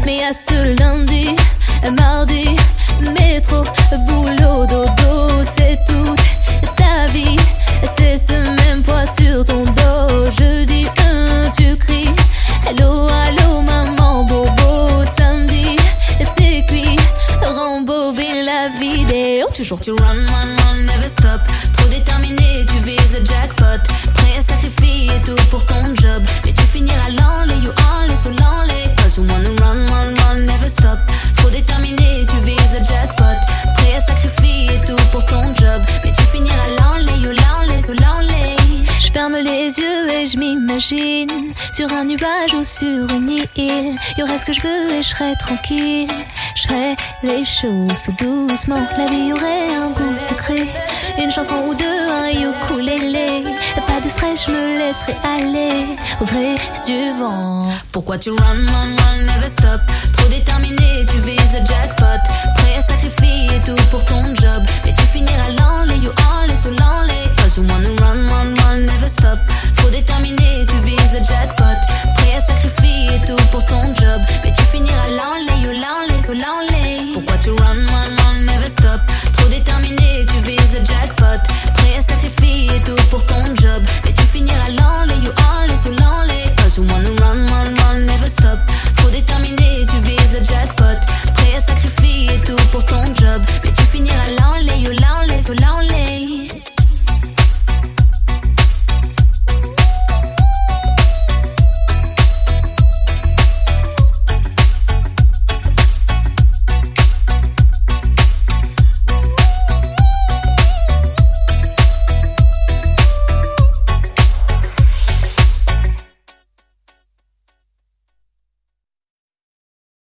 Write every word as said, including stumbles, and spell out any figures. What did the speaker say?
Mais à ce lundi, mardi, métro, boulot, dodo, c'est toute ta vie. C'est ce même poids sur ton dos. Je dis un, tu cries allô, allô, maman, bobo. Samedi, c'est cuit, rembobine la vidéo. Toujours tu run, run, run, never stop. Trop déterminé, tu vises le jackpot. Prêt à sacrifier tout pour ton job. Mais tu finiras l'enlay, you enlay, so l'enlay. Cause you wanna run, run, run, never stop. Trop déterminé, tu vises le jackpot. Prêt à sacrifier tout pour ton job. Mais tu finiras l'enlay, you l'enlay, so l'enlay. Je ferme les yeux et je m'imagine sur un nuage ou sur une île. Y'aurait ce que je veux et je serais tranquille. Je ferais les choses tout doucement. La vie aurait un goût sucré. Une chanson ou deux, un ukulélé. Pas de stress, je me laisserai aller au gré du vent. Pourquoi tu run, run, run, never stop?